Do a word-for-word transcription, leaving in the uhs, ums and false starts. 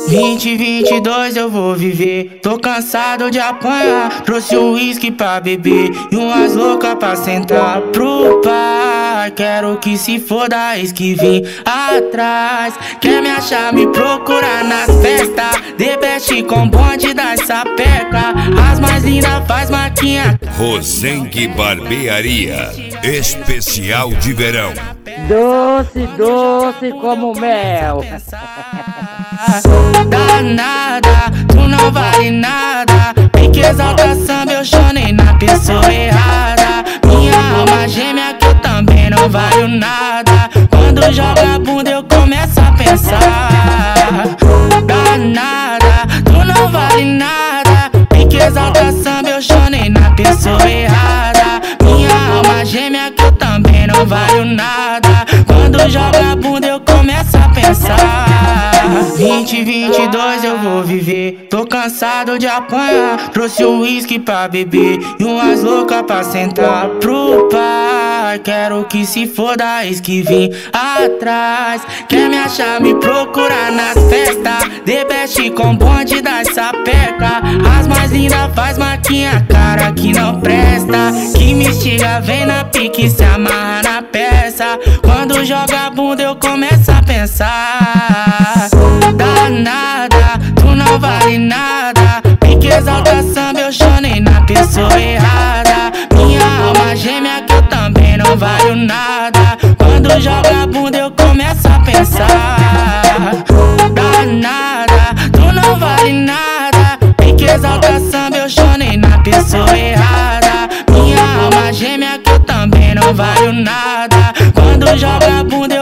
vinte e vinte e dois eu vou viver, tô cansado de apanhar. Trouxe o uísque pra beber e umas loucas pra sentar pro pai. Quero que se foda, eis que vim atrás. Quer me achar, me procurar nas festas. The Best com bonde das sapeca. As mais lindas faz maquinha. Rosengue Barbearia, especial de verão. Doce, doce como mel. Danada, tu não vale nada. Pique exaltação, eu chorei na pessoa errada. Minha alma gêmea que eu também não valho nada. Quando joga a bunda eu começo a pensar. Danada, tu não vale nada. Pique exaltação, eu chorei na pessoa errada. Minha alma gêmea que eu também não valho nada. Quando joga a bunda eu começo a pensar. vinte e vinte e dois eu vou viver, tô cansado de apanhar. Trouxe o uísque pra beber e umas loucas pra sentar pro pai. Quero que se foda, eis que vim atrás. Quer me achar, me procurar nas festas. The Best com bonde das sapeca. As mais lindas faz maquinha, cara que não presta. Que me instiga, vem na pique, se amarra na peça. Quando joga a bunda eu começo a pensar. Danada, tu não vale nada. Pique exaltação, eu chorei na pessoa errada. Minha alma gêmea que eu também não valho nada. Quando joga a bunda eu começo a pensar. Danada, tu não vale nada. Pique exaltação, eu chorei na pessoa errada. Minha alma gêmea que eu também não valho nada. Quando joga a bunda